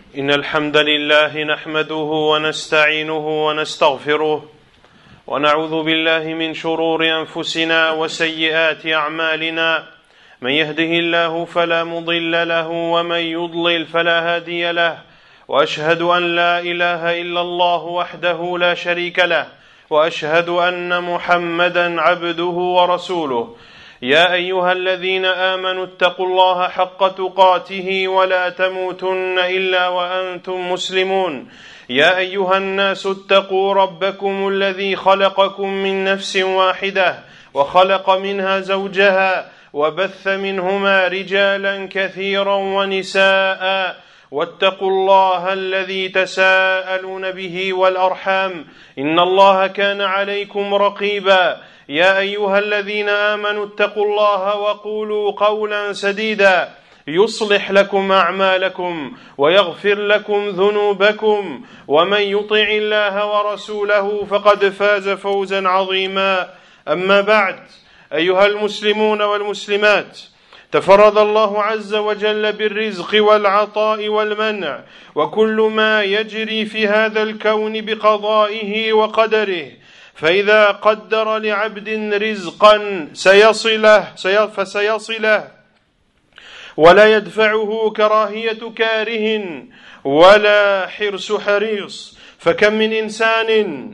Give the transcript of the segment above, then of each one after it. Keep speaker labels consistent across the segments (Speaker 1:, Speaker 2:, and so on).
Speaker 1: إن الحمد لله نحمده ونستعينه ونستغفره ونعوذ بالله من شرور أنفسنا وسيئات أعمالنا من يهده الله فلا مضل له ومن يضلل فلا هادي له وأشهد أن لا إله إلا الله وحده لا شريك له وأشهد أن محمدا عبده ورسوله يا أيها الذين آمنوا اتقوا الله حق تقاته ولا تموتن إلا وأنتم مسلمون يا أيها الناس اتقوا ربكم الذي خلقكم من نفس واحدة وخلق منها زوجها وبث منهما رجالا كثيرا ونساء واتقوا الله الذي تساءلون به والأرحام إن الله كان عليكم رقيبا يا أيها الذين آمنوا اتقوا الله وقولوا قولا سديدا يصلح لكم أعمالكم ويغفر لكم ذنوبكم ومن يطع الله ورسوله فقد فاز فوزا عظيما أما بعد أيها المسلمون والمسلمات تفرد الله عز وجل بالرزق والعطاء والمنع وكل ما يجري في هذا الكون بقضائه وقدره فإذا قدر لعبد رزقا فسيصله ولا يدفعه كراهية كاره ولا حرص حريص فكم من إنسان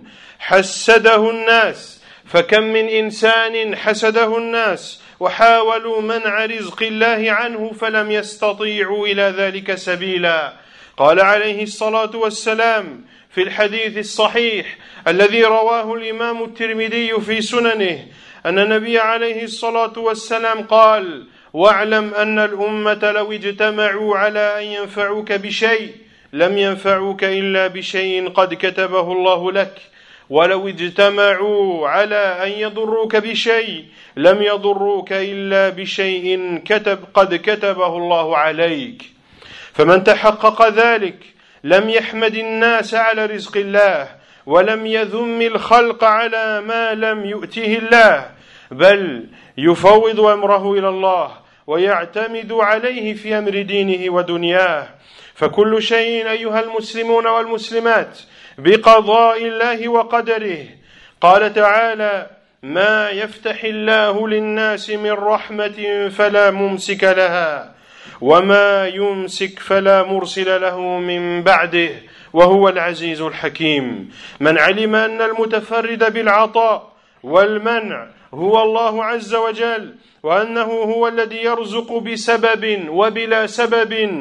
Speaker 1: حسده الناس وحاولوا منع رزق الله عنه فلم يستطيعوا إلى ذلك سبيلا. قال عليه الصلاة والسلام في الحديث الصحيح الذي رواه الإمام الترمذي في سننه أن النبي عليه الصلاة والسلام قال: واعلم أن الأمة لو اجتمعوا على أن ينفعوك بشيء لم ينفعوك إلا بشيء قد كتبه الله لك ولو اجتمعوا على أن يضروك بشيء لم يضروك إلا بشيء قد كتبه الله عليك. فمن تحقق ذلك لم يحمد الناس على رزق الله ولم يذم الخلق على ما لم يؤته الله بل يفوض أمره إلى الله ويعتمد عليه في أمر دينه ودنياه. فكل شيء أيها المسلمون والمسلمات بقضاء الله وقدره. قال تعالى: ما يفتح الله للناس من رحمة فلا ممسك لها وما يمسك فلا مرسل له من بعده وهو العزيز الحكيم. من علم أن المتفرد بالعطاء والمنع هو الله عز وجل وأنه هو الذي يرزق بسبب وبلا سبب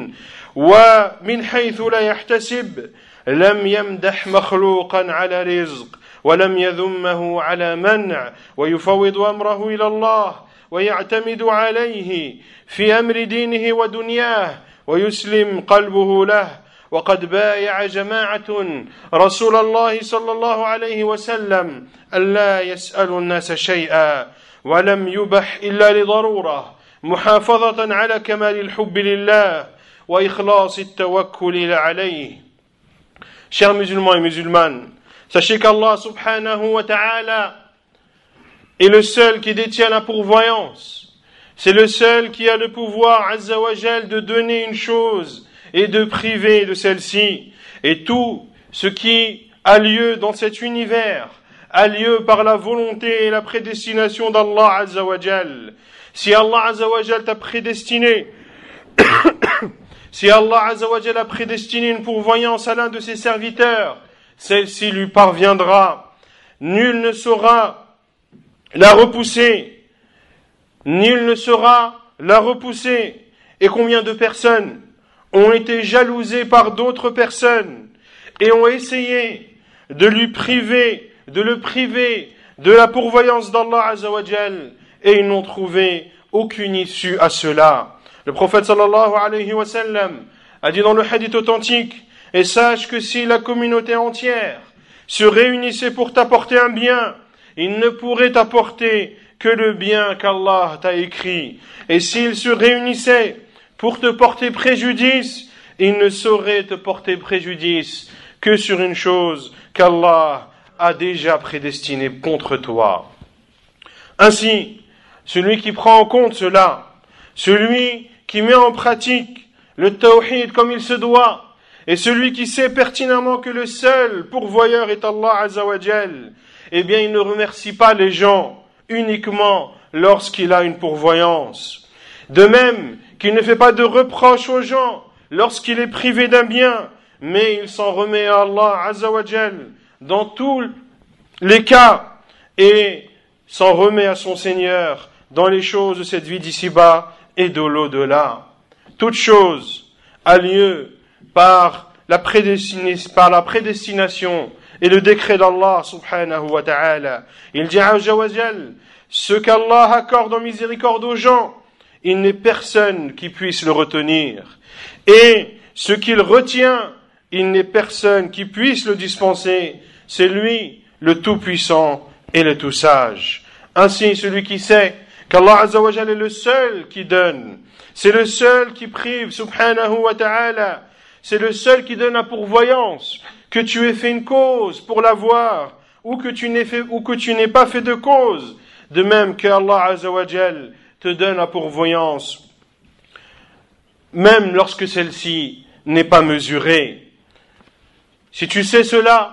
Speaker 1: ومن حيث لا يحتسب لم يمدح مخلوقا على رزق ولم يذمه على منع ويفوض أمره إلى الله ويعتمد عليه في أمر دينه ودنياه ويسلم قلبه له. وقد بايع جماعة رسول الله صلى الله عليه وسلم ألا يسألوا الناس شيئا ولم يبح إلا لضرورة محافظة على كمال الحب لله وإخلاص التوكل عليه. Chers musulmans et musulmanes, sachez qu'Allah subhanahu wa ta'ala est le seul qui détient la pourvoyance. C'est le seul qui a le pouvoir azza wa jal de donner une chose et de priver de celle-ci. Et tout ce qui a lieu dans cet univers a lieu par la volonté et la prédestination d'Allah azza wa jal. Si Allah azza wa jal t'a prédestiné Si Allah azza wa jal a prédestiné une pourvoyance à l'un de ses serviteurs, celle-ci lui parviendra. Nul ne saura la repousser. Et combien de personnes ont été jalousées par d'autres personnes et ont essayé de le priver de la pourvoyance d'Allah azza wa jal et ils n'ont trouvé aucune issue à cela. Le prophète sallallahu alayhi wa sallam a dit dans le hadith authentique: et sache que si la communauté entière se réunissait pour t'apporter un bien, il ne pourrait t'apporter que le bien qu'Allah t'a écrit. Et s'ils se réunissaient pour te porter préjudice, ils ne sauraient te porter préjudice que sur une chose qu'Allah a déjà prédestinée contre toi. Ainsi, celui qui prend en compte cela, celui qui met en pratique le tawhid comme il se doit Et celui qui sait pertinemment que le seul pourvoyeur est Allah Azza wa Jal, eh bien il ne remercie pas les gens uniquement lorsqu'il a une pourvoyance. De même qu'il ne fait pas de reproches aux gens lorsqu'il est privé d'un bien, mais il s'en remet à Allah Azza wa Jal dans tous les cas et s'en remet à son Seigneur dans les choses de cette vie d'ici-bas et de l'au-delà. Toute chose a lieu par la prédestination et le décret d'Allah subhanahu wa ta'ala. Il dit Azza wa Jal, ce qu'Allah accorde en miséricorde aux gens, il n'est personne qui puisse le retenir. Et ce qu'il retient, il n'est personne qui puisse le dispenser. C'est lui, le Tout-Puissant et le Tout-Sage. Ainsi, celui qui sait qu'Allah Azza wa Jal est le seul qui donne, c'est le seul qui prive, subhanahu wa ta'ala, c'est le seul qui donne la pourvoyance, que tu aies fait une cause pour l'avoir, ou que tu n'aies pas fait de cause, de même que Allah Azza wa Jal te donne la pourvoyance, même lorsque celle-ci n'est pas mesurée. Si tu sais cela,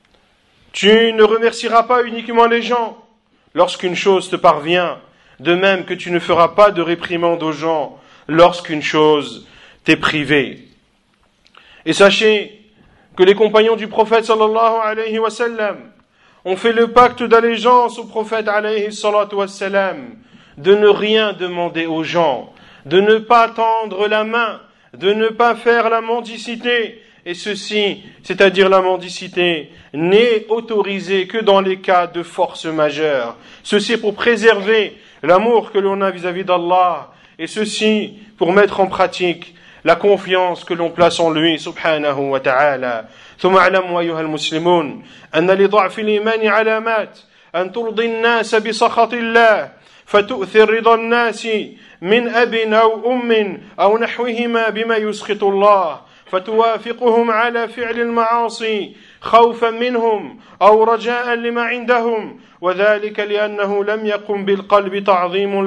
Speaker 1: tu ne remercieras pas uniquement les gens lorsqu'une chose te parvient, de même que tu ne feras pas de réprimande aux gens lorsqu'une chose t'est privée. Et sachez que les compagnons du prophète sallallahu alayhi wa sallam ont fait le pacte d'allégeance au prophète alayhi salatu wa sallam de ne rien demander aux gens, de ne pas tendre la main, de ne pas faire la mendicité. Et ceci, c'est-à-dire la mendicité, n'est autorisé que dans les cas de force majeure. Ceci pour préserver l'amour que l'on a vis-à-vis d'Allah, et ceci pour mettre en pratique la confiance que l'on place en lui, subhanahu wa ta'ala. ثم اعلموا أيها المسلمون أن لضعف الإيمان علامات أن ترضي الناس بسخط الله فتؤثر رضا الناس من أب أو أم أو نحوهما بما يسخط الله فتوافقهم على فعل المعاصي خوفا منهم أو رجاء لما عندهم وذلك لأنه لم يقم بالقلب تعظيم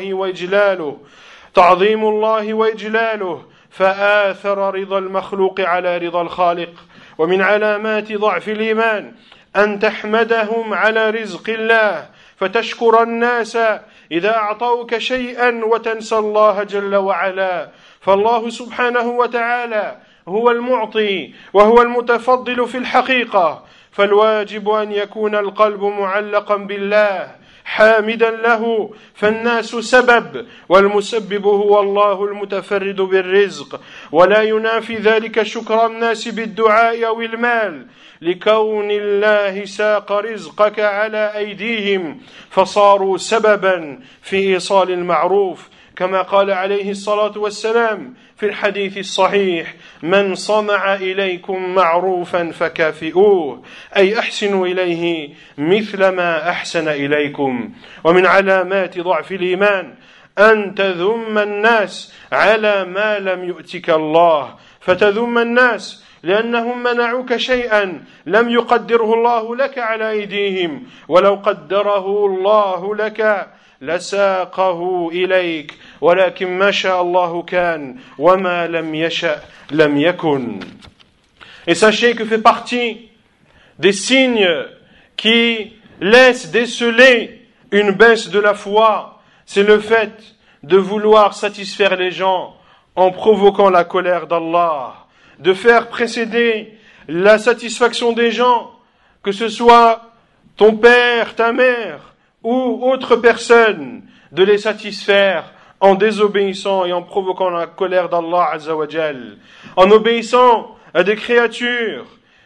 Speaker 1: الله وإجلاله فآثر رضا المخلوق على رضا الخالق. ومن علامات ضعف الإيمان أن تحمدهم على رزق الله فتشكر الناس إذا أعطوك شيئا وتنسى الله جل وعلا، فالله سبحانه وتعالى هو المعطي وهو المتفضل في الحقيقة، فالواجب أن يكون القلب معلقا بالله حامدا له، فالناس سبب والمسبب هو الله المتفرد بالرزق، ولا ينافي ذلك شكر الناس بالدعاء أو المال لكون الله ساق رزقك على أيديهم فصاروا سببا في إيصال المعروف، كما قال عليه الصلاة والسلام في الحديث الصحيح: من صنع إليكم معروفا فكافئوه، أي أحسنوا إليه مثل ما أحسن إليكم. ومن علامات ضعف الإيمان أن تذم الناس على ما لم يؤتك الله، فتذم الناس لأنهم منعوك شيئا لم يقدره الله لك على أيديهم، ولو قدره الله لك لساقه إليك، ولكن ما شاء الله كان وما لم يشأ لم يكن. Et sachez que fait partie des signes qui laissent déceler une baisse de la foi, c'est le fait de vouloir satisfaire les gens en provoquant la colère d'Allah, de faire précéder la satisfaction des gens, que ce soit ton père, ta mère ou autre personne, de les satisfaire en désobéissant et en provoquant la colère d'Allah Azza wa Jal, en obéissant à des créatures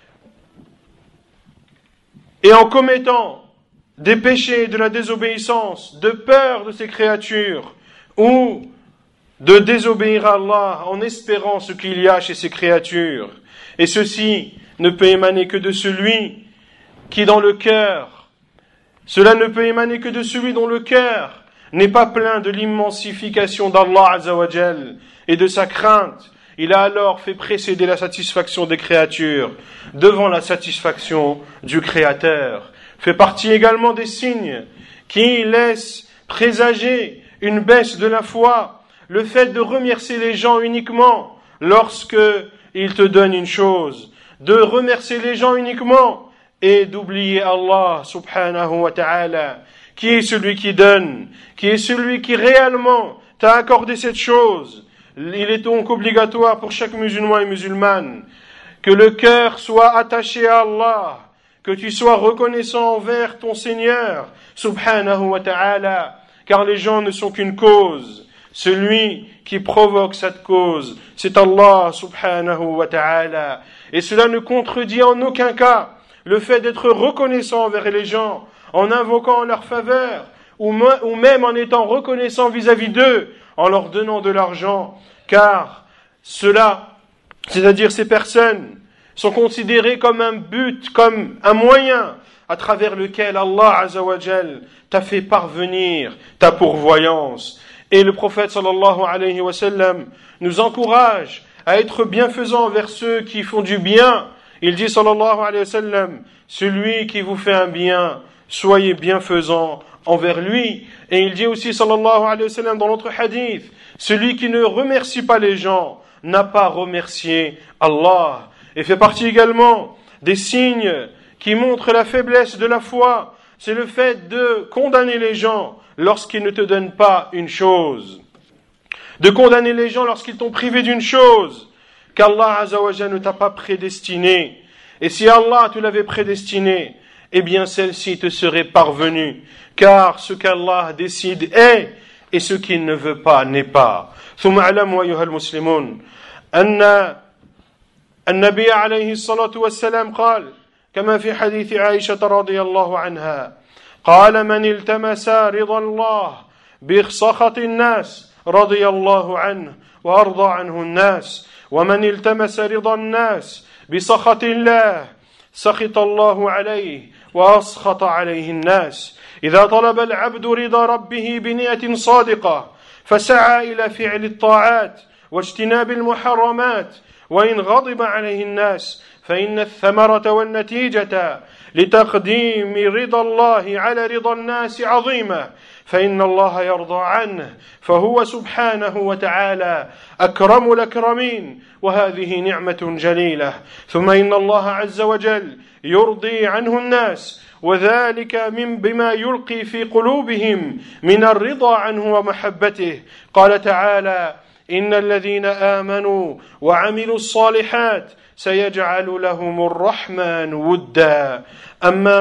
Speaker 1: et en commettant des péchés de la désobéissance, de peur de ces créatures, ou de désobéir à Allah en espérant ce qu'il y a chez ces créatures. Et ceci ne peut émaner que de celui qui dans le cœur, cela ne peut émaner que de celui dont le cœur n'est pas plein de l'immensification d'Allah Azza wa Jal et de sa crainte. Il a alors fait précéder la satisfaction des créatures devant la satisfaction du Créateur. Fait partie également des signes qui laissent présager une baisse de la foi, le fait de remercier les gens uniquement lorsque il te donne une chose, de remercier les gens uniquement et d'oublier Allah subhanahu wa ta'ala, qui est celui qui donne, qui est celui qui réellement t'a accordé cette chose. Il est donc obligatoire pour chaque musulman et musulmane que le cœur soit attaché à Allah, que tu sois reconnaissant envers ton Seigneur subhanahu wa ta'ala, car les gens ne sont qu'une cause. Celui qui provoque cette cause, c'est Allah subhanahu wa ta'ala. Et cela ne contredit en aucun cas le fait d'être reconnaissant envers les gens, en invoquant leur faveur, ou même en étant reconnaissant vis-à-vis d'eux, en leur donnant de l'argent, car cela, c'est-à-dire ces personnes, sont considérées comme un but, comme un moyen à travers lequel Allah Azza wa Jal t'a fait parvenir ta pourvoyance. Et le prophète sallallahu alayhi wa sallam nous encourage à être bienfaisants envers ceux qui font du bien. Il dit sallallahu alayhi wa sallam, celui qui vous fait un bien, soyez bienfaisants envers lui. Et il dit aussi sallallahu alayhi wa sallam dans l'autre hadith, celui qui ne remercie pas les gens n'a pas remercié Allah. Et fait partie également des signes qui montrent la faiblesse de la foi, c'est le fait de condamner les gens lorsqu'ils ne te donnent pas une chose, de condamner les gens lorsqu'ils t'ont privé d'une chose qu'Allah Azza wa Jalla ne t'a pas prédestiné. Et si Allah te l'avait prédestiné, eh bien celle-ci te serait parvenue, car ce qu'Allah décide est, et ce qu'il ne veut pas n'est pas. ثم اعلموا أيها المسلمون أن النبي عليه الصلاة والسلام قال كما في حديث عائشة رضي الله عنها قال من التمس رضا الله بسخط الناس رضي الله عنه وأرضى عنه الناس ومن التمس رضا الناس بسخط الله سخط الله عليه وأسخط عليه الناس إذا طلب العبد رضا ربه بنية صادقة فسعى إلى فعل الطاعات واجتناب المحرمات وإن غضب عليه الناس فإن الثمرة والنتيجة لتقديم رضا الله على رضا الناس عظيمة فإن الله يرضى عنه فهو سبحانه وتعالى أكرم الأكرمين وهذه نعمة جليلة ثم إن الله عز وجل يرضي عنه الناس وذلك بما يلقي في قلوبهم من الرضا عنه ومحبته قال تعالى إن الذين آمنوا وعملوا الصالحات سيجعل لهم الرحمن ودا أما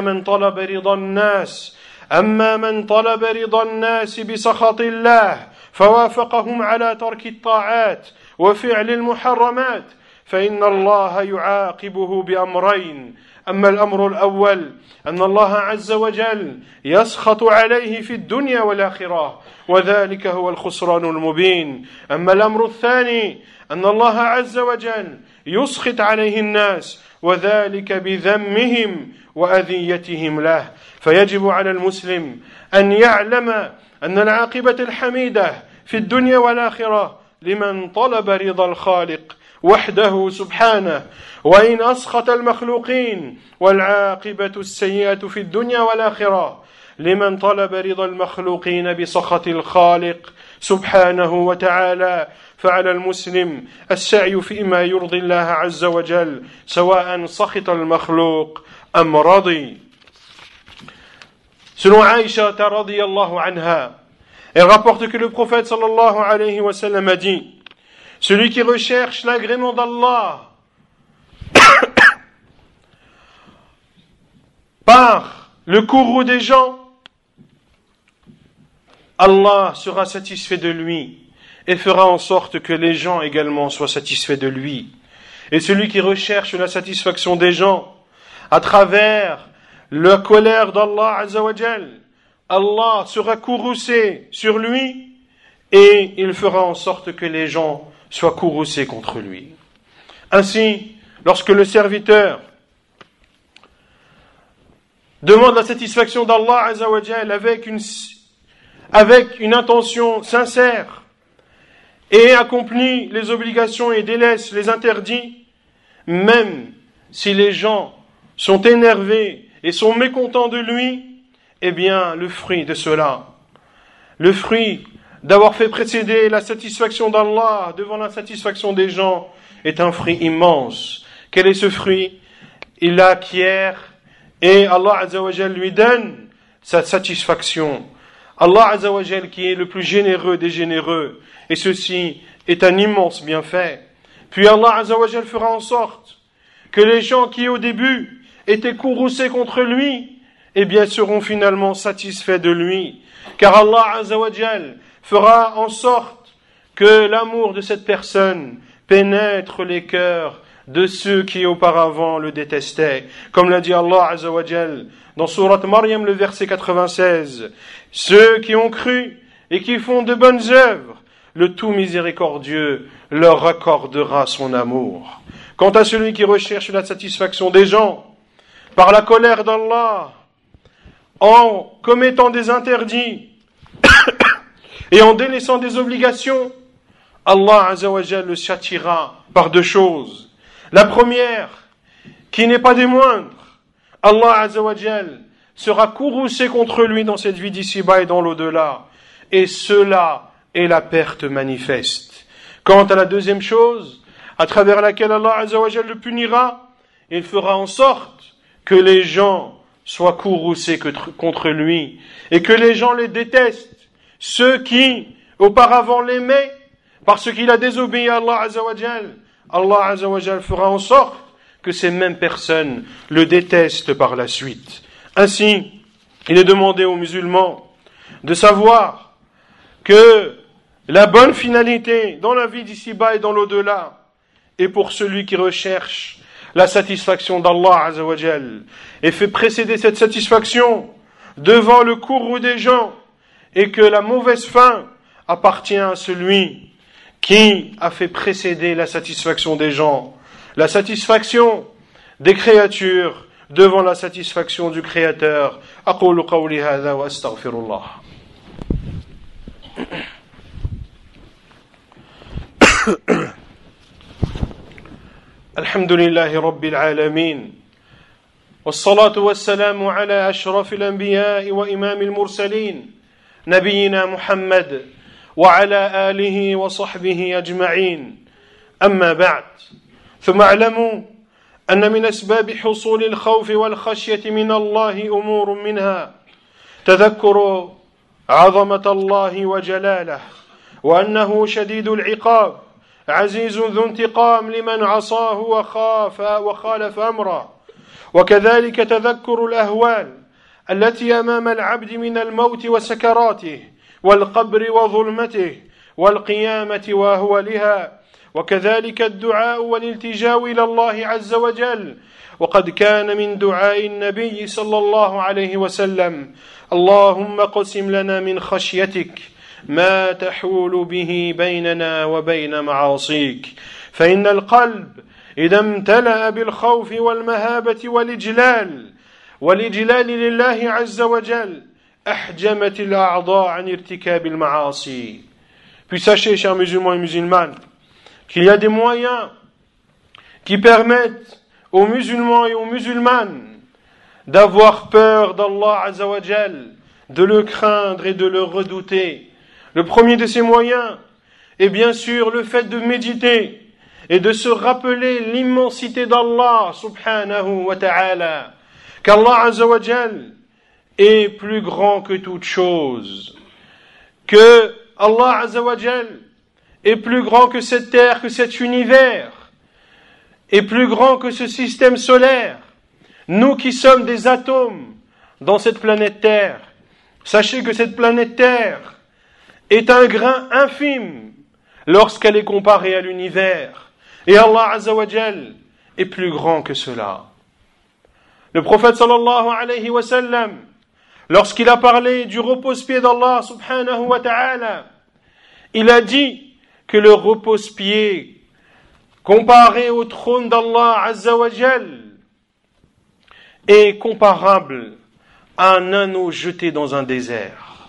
Speaker 1: من طلب رضا الناس بسخط الله فوافقهم على ترك الطاعات وفعل المحرمات فإن الله يعاقبه بأمرين أما الأمر الأول أن الله عز وجل يسخط عليه في الدنيا والآخرة وذلك هو الخسران المبين أما الأمر الثاني أن الله عز وجل يسخط عليه الناس وذلك بذمهم وأذيتهم له فيجب على المسلم أن يعلم أن العاقبة الحميدة في الدنيا والآخرة لمن طلب رضا الخالق وحده سبحانه وإن أسخط المخلوقين والعاقبة السيئة في الدنيا والآخرة لمن طلب رضا المخلوقين بسخط الخالق سبحانه وتعالى فعلى المسلم السعي فيما يرضي الله عز وجل سواء سخط المخلوق أم رضي. Selon Aïcha radhiyallahu anha, elle rapporte que le prophète sallallahu alayhi wa sallam a dit: celui qui recherche l'agrément d'Allah par le courroux des gens, Allah sera satisfait de lui et fera en sorte que les gens également soient satisfaits de lui. Et celui qui recherche la satisfaction des gens à travers la colère d'Allah Azza wa Jal, Allah sera courroucé sur lui et il fera en sorte que les gens soient courroucés contre lui. Ainsi, lorsque le serviteur demande la satisfaction d'Allah Azza wa Jal avec une intention sincère et accomplit les obligations et délaisse les interdits, même si les gens sont énervés et sont mécontents de lui, eh bien le fruit de cela, le fruit d'avoir fait précéder la satisfaction d'Allah devant la satisfaction des gens, est un fruit immense. Quel est ce fruit? Il l'acquiert et Allah Azza wa Jal lui donne sa satisfaction. Allah Azza wa Jal qui est le plus généreux des généreux, et ceci est un immense bienfait. Puis Allah Azza wa Jal fera en sorte que les gens qui au début étaient courroucés contre lui, eh bien seront finalement satisfaits de lui. Car Allah Azza wa Jal fera en sorte que l'amour de cette personne pénètre les cœurs de ceux qui auparavant le détestaient. Comme l'a dit Allah Azza wa Jal dans Surat Maryam, le verset 96. Ceux qui ont cru et qui font de bonnes œuvres, le tout miséricordieux leur accordera son amour. Quant à celui qui recherche la satisfaction des gens par la colère d'Allah, en commettant des interdits et en délaissant des obligations, Allah Azza wa Jal le châtiera par deux choses. La première, qui n'est pas des moindres, Allah Azza wa Jal sera courroucé contre lui dans cette vie d'ici-bas et dans l'au-delà. Et cela est la perte manifeste. Quant à la deuxième chose, à travers laquelle Allah Azza wa Jal le punira, il fera en sorte que les gens soient courroucés contre lui et que les gens les détestent. Ceux qui auparavant l'aimaient parce qu'il a désobéi à Allah Azza wa Jal, Allah Azza wa Jal fera en sorte que ces mêmes personnes le détestent par la suite. Ainsi, il est demandé aux musulmans de savoir que la bonne finalité dans la vie d'ici-bas et dans l'au-delà est pour celui qui recherche la satisfaction d'Allah Azza wa Jal et fait précéder cette satisfaction devant le courroux des gens, et que la mauvaise fin appartient à celui qui a fait précéder la satisfaction des gens, la satisfaction des créatures devant la satisfaction du Créateur. أقول قولي هذا وأستغفر الله. الحمد لله رب العالمين والصلاة والسلام على أشرف الأنبياء وإمام المرسلين نبينا محمد وعلى آله وصحبه أجمعين. أما بعد، ثم اعلموا أن من أسباب حصول الخوف والخشية من الله أمور منها تذكر عظمة الله وجلاله، وأنه شديد العقاب عزيز ذو انتقام لمن عصاه وخالف أمره، وكذلك تذكر الأهوال التي أمام العبد من الموت وسكراته والقبر وظلمته والقيامة وأهوالها، وكذلك الدعاء والالتجاء إلى الله عز وجل. وقد كان من دعاء النبي صلى الله عليه وسلم: اللهم اقسم لنا من خشيتك ما تحول به بيننا وبين معاصيك، فإن القلب إذا امتلأ بالخوف والمهابة والإجلال لله عز وجل أحجمت الأعضاء عن ارتكاب المعاصي. Puis sachez, chers musulmans et musulmanes, qu'il y a des moyens qui permettent aux musulmans et aux musulmanes d'avoir peur d'Allah Azza wa Jal, de le craindre et de le redouter. Le premier de ces moyens est bien sûr le fait de méditer et de se rappeler l'immensité d'Allah subhanahu wa ta'ala, qu'Allah Azza wa Jal est plus grand que toute chose, que Allah Azza wa Jal est plus grand que cette terre, que cet univers, est plus grand que ce système solaire. Nous qui sommes des atomes dans cette planète Terre, sachez que cette planète Terre est un grain infime lorsqu'elle est comparée à l'univers. Et Allah Azza wa Jal est plus grand que cela. Le prophète sallallahu alayhi wa sallam, lorsqu'il a parlé du repose-pied d'Allah subhanahu wa ta'ala, il a dit que le repose-pied comparé au trône d'Allah Azza wa Jal est comparable à un anneau jeté dans un désert.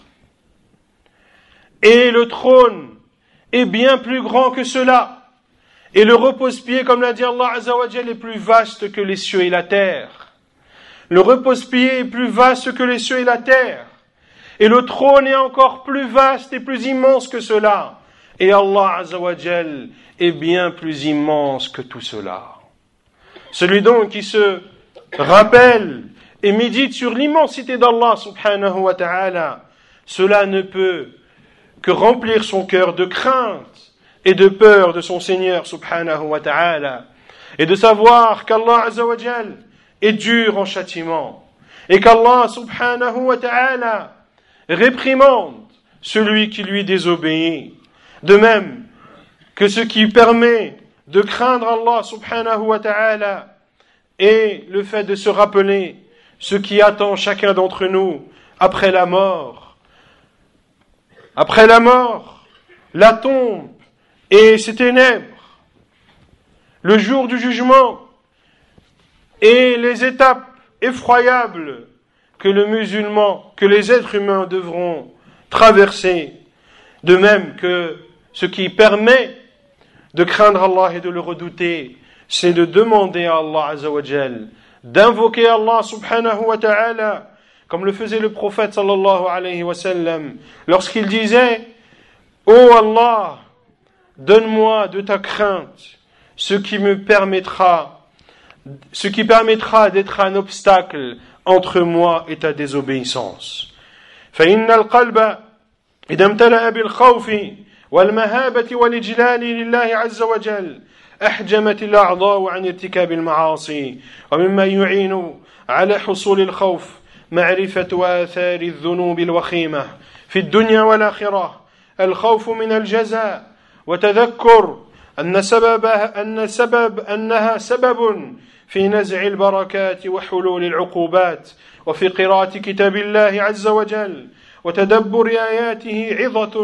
Speaker 1: Et le trône est bien plus grand que cela. Et le repose-pied, comme l'a dit Allah Azza wa Jal, est plus vaste que les cieux et la terre. Le repose-pied est plus vaste que les cieux et la terre. Et le trône est encore plus vaste et plus immense que cela. Et Allah Azza wa Jal est bien plus immense que tout cela. Celui donc qui se rappelle et médite sur l'immensité d'Allah subhanahu wa ta'ala, cela ne peut que remplir son cœur de crainte et de peur de son Seigneur subhanahu wa ta'ala, et de savoir qu'Allah Azza wa Jal est dur en châtiment, et qu'Allah subhanahu wa ta'ala réprimande celui qui lui désobéit. De même que ce qui permet de craindre Allah subhanahu wa ta'ala est le fait de se rappeler ce qui attend chacun d'entre nous après la mort. Après la mort, la tombe et ses ténèbres, le jour du jugement et les étapes effroyables que le musulman, que les êtres humains devront traverser, de même que ce qui permet de craindre Allah et de le redouter, c'est de demander à Allah Azza wa Jal, d'invoquer Allah subhanahu wa ta'ala, comme le faisait le prophète sallallahu alayhi wa sallam, lorsqu'il disait « Oh Allah, donne-moi de ta crainte ce qui permettra d'être un obstacle entre moi et ta désobéissance. » فإن القلب إذا امتلأ بالخوف والمهابة والإجلال لله عز وجل أحجمت الأعضاء عن ارتكاب المعاصي. ومما يعين على حصول الخوف معرفة آثار الذنوب الوخيمة في الدنيا والآخرة، الخوف من الجزاء، وتذكر أنها سبب في نزع البركات وحلول العقوبات، وفي قراءة كتاب الله عز وجل وتدبر آياته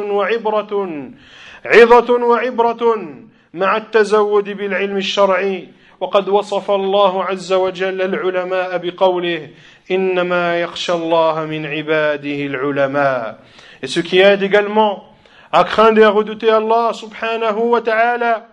Speaker 1: عظة وعبرة مع التزود بالعلم الشرعي. وقد وصف الله عز وجل العلماء بقوله إنما يخشى الله من عباده العلماء. Et ce qui aide également à craindre et à redouter Allah subhanahu wa ta'ala,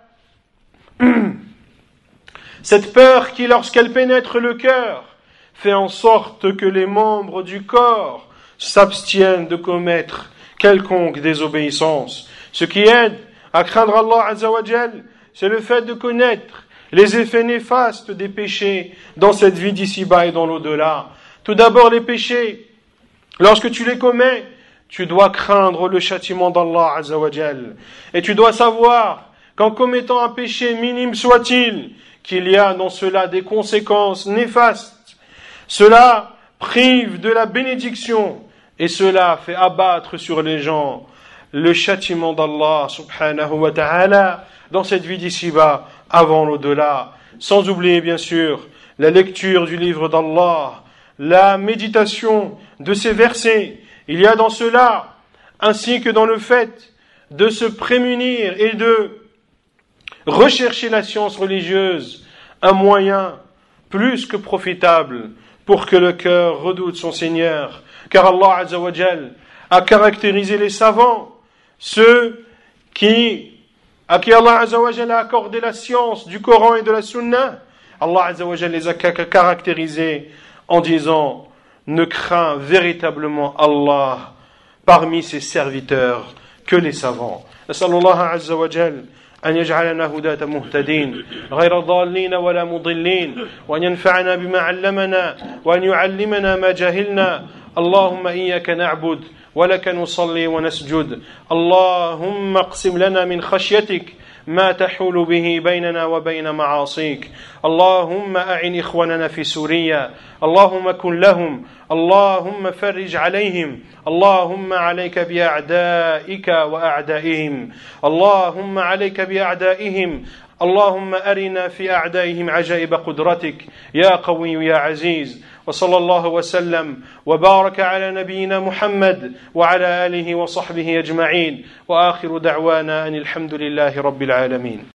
Speaker 1: cette peur qui, lorsqu'elle pénètre le cœur, fait en sorte que les membres du corps s'abstiennent de commettre quelconque désobéissance. Ce qui aide à craindre Allah Azza wa Jal, c'est le fait de connaître les effets néfastes des péchés dans cette vie d'ici-bas et dans l'au-delà. Tout d'abord, les péchés, lorsque tu les commets, tu dois craindre le châtiment d'Allah Azza wa Jal. Et tu dois savoir qu'en commettant un péché minime soit-il, qu'il y a dans cela des conséquences néfastes. Cela prive de la bénédiction et cela fait abattre sur les gens le châtiment d'Allah subhanahu wa ta'ala dans cette vie d'ici-bas avant l'au-delà. Sans oublier bien sûr la lecture du livre d'Allah, la méditation de ces versets. Il y a dans cela, ainsi que dans le fait de se prémunir et de rechercher la science religieuse, un moyen plus que profitable pour que le cœur redoute son Seigneur. Car Allah Azza wa Jal a caractérisé les savants, ceux à qui Allah Azza wa Jal a accordé la science du Coran et de la Sunna. Allah Azza wa Jal les a caractérisés en disant « Ne crains véritablement Allah parmi ses serviteurs que les savants. » Nas'alullah Azza wa Jal أن يجعلنا هداة مهتدين غير ضالين ولا مضلين، وأن ينفعنا بما علمنا، وأن يعلمنا ما جهلنا. اللهم إياك نعبد ولك نصلي ونسجد. اللهم اقسم لنا من خشيتك ما تحول به بيننا وبين معاصيك. اللهم أعن إخواننا في سوريا، اللهم كن لهم، اللهم فرج عليهم، اللهم عليك بأعدائك وأعدائهم، اللهم عليك بأعدائهم، اللهم أرنا في أعدائهم عجائب قدرتك يا قوي يا عزيز. وصلى الله وسلم وبارك على نبينا محمد وعلى آله وصحبه أجمعين، وآخر دعوانا أن الحمد لله رب العالمين.